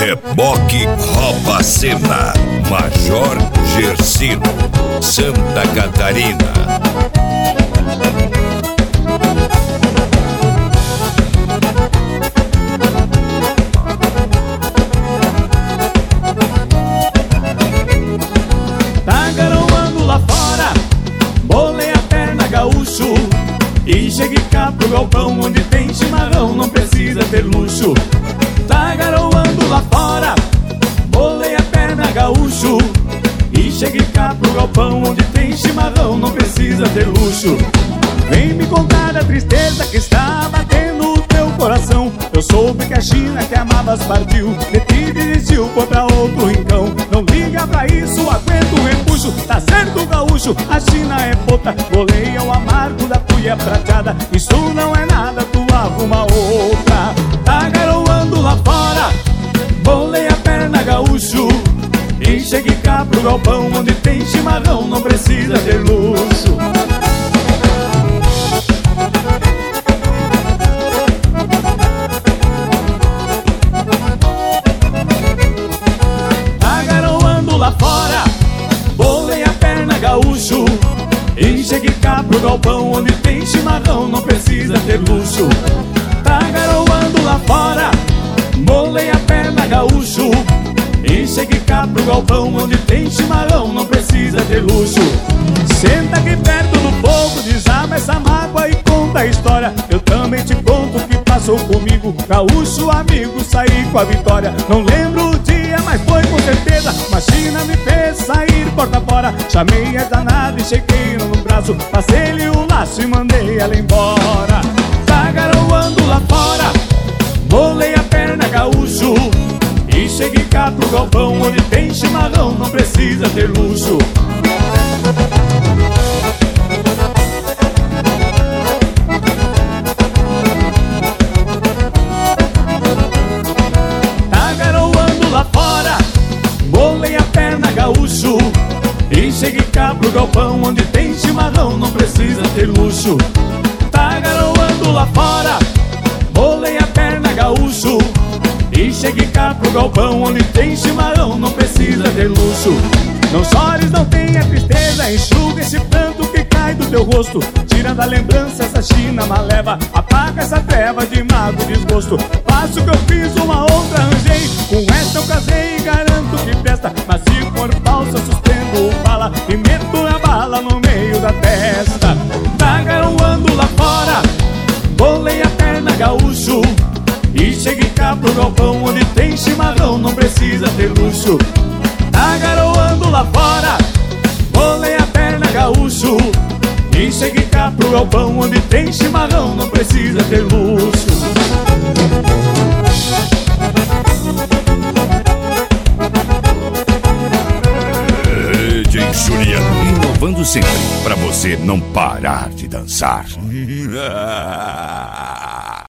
Reboque Rouba Cena, Major Gersino, Santa Catarina. Tá garoando lá fora, bolei a perna gaúcho e cheguei cá pro galpão onde tem chimarrão, não precisa ter luxo. Tá garoando lá fora, bolei a perna gaúcho e cheguei cá pro galpão onde tem chimarrão, não precisa ter luxo. Vem me contar da tristeza que está batendo o teu coração. Eu soube que a China que amavas partiu, de ti desistiu, foi pra outro rincão. Não liga pra isso, aguenta o repuxo. Tá certo, gaúcho, a China é puta. Goleia o amargo da cuia prateada. Isso não é nada, tu arruma outra. Tá garoando lá fora, bolei a perna gaúcho e cheguei cá pro galpão onde tem chimarrão, não precisa ter luxo. Tá garoando lá fora, bolei a perna gaúcho e cheguei cá pro galpão onde tem chimarrão, não precisa ter luxo. Tá garoando lá fora, bolei a perna gaúcho e cheguei cá pro galpão onde tem chimarrão, não precisa ter luxo. Senta aqui perto do fogo, desaba essa mágoa e conta a história. Eu também te conto o que passou comigo, gaúcho amigo, saí com a vitória. Não lembro o dia, mas foi com certeza. Machina me fez sair porta fora. Chamei a danada e cheguei no braço, passei-lhe o laço e mandei ela embora. Tá garoando lá fora, bolei a perna gaúcho e cheguei cá pro galpão onde tem chimarrão, não precisa ter luxo. Tá garoando lá fora, bolei a perna gaúcho e cheguei cá pro galpão onde tem chimarrão, não precisa ter luxo. Tá garoando lá fora, bolei a perna gaúcho e cheguei cá pro galpão onde tem chimarrão, não precisa ter luxo. Não chores, não tenha tristeza, enxuga esse pranto que cai do teu rosto. Tira da lembrança essa China maleva, apaga essa treva de mago desgosto. Faço o que eu fiz, uma outra arranjei, com essa eu casei e garanto que presta. Mas se for falsa, suspendo o bala e meto a bala no meio da testa. Tá garoando lá fora, bolei a perna gaúcho e cheguei cá pro galpão onde tem chimarrão, não precisa ter luxo. Tá garoando lá fora, bolei a perna gaúcho e cheguei cá pro galpão onde tem chimarrão, não precisa ter luxo. DJ Juliano, inovando sempre pra você não parar de dançar.